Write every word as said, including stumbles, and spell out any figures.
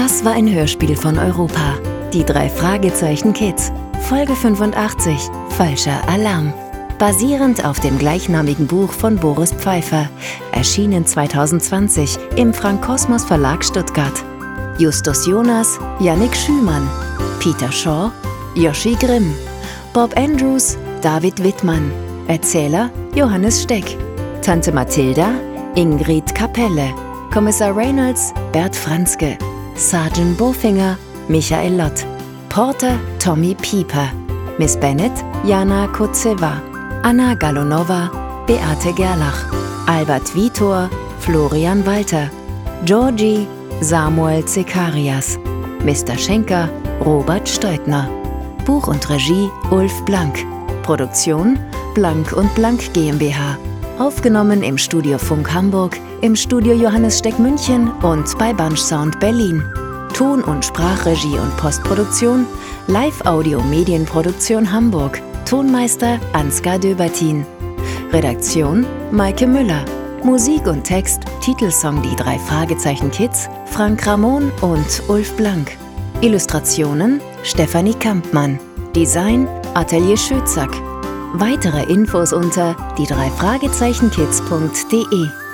Das war ein Hörspiel von Europa. Die drei Fragezeichen Kids. Folge fünfundachtzig. Falscher Alarm. Basierend auf dem gleichnamigen Buch von Boris Pfeiffer. Erschienen zweitausendzwanzig im Frank Kosmos Verlag Stuttgart. Justus Jonas, Yannick Schümann. Peter Shaw, Joshi Grimm. Bob Andrews, David Wittmann. Erzähler, Johannes Steck. Tante Mathilda, Ingrid Kapelle. Kommissar Reynolds, Bert Franzke. Sergeant Bofinger, Michael Lott. Porter, Tommy Pieper. Miss Bennet, Jana Kozewa. Anna Galonova, Beate Gerlach. Albert Vitor, Florian Walter. Georgie, Samuel Zekarias. Mister Schenker, Robert Steutner. Buch und Regie, Ulf Blank. Produktion, Blank und Blank GmbH. Aufgenommen im Studio Funk Hamburg, im Studio Johannes Steck München und bei Bunch Sound Berlin. Ton- und Sprachregie und Postproduktion, Live-Audio-Medienproduktion Hamburg. Tonmeister Ansgar Döbertin. Redaktion Maike Müller. Musik und Text, Titelsong Die drei Fragezeichen Kids, Frank Ramon und Ulf Blank. Illustrationen Stefanie Kampmann. Design Atelier Schützack. Weitere Infos unter die drei Fragezeichen Kids punkt de.